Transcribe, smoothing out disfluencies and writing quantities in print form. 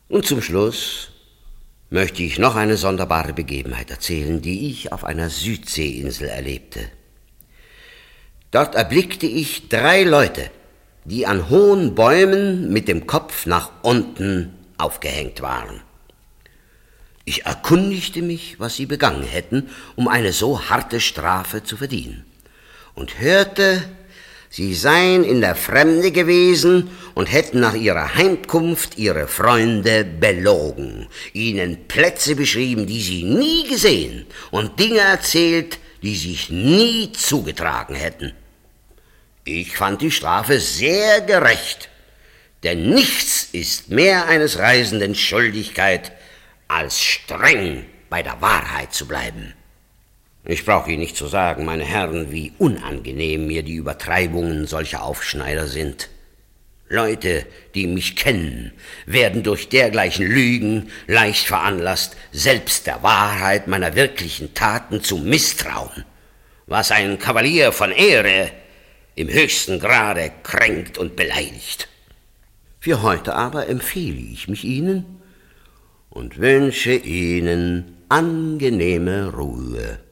Und zum Schluss möchte ich noch eine sonderbare Begebenheit erzählen, die ich auf einer Südseeinsel erlebte. Dort erblickte ich 3 Leute, die an hohen Bäumen mit dem Kopf nach unten aufgehängt waren. Ich erkundigte mich, was sie begangen hätten, um eine so harte Strafe zu verdienen, und hörte, sie seien in der Fremde gewesen und hätten nach ihrer Heimkunft ihre Freunde belogen, ihnen Plätze beschrieben, die sie nie gesehen, und Dinge erzählt, die sich nie zugetragen hätten. Ich fand die Strafe sehr gerecht, denn nichts ist mehr eines Reisenden Schuldigkeit, als streng bei der Wahrheit zu bleiben. Ich brauche Ihnen nicht zu sagen, meine Herren, wie unangenehm mir die Übertreibungen solcher Aufschneider sind. Leute, die mich kennen, werden durch dergleichen Lügen leicht veranlasst, selbst der Wahrheit meiner wirklichen Taten zu misstrauen, was ein Kavalier von Ehre im höchsten Grade kränkt und beleidigt. Für heute aber empfehle ich mich Ihnen und wünsche Ihnen angenehme Ruhe.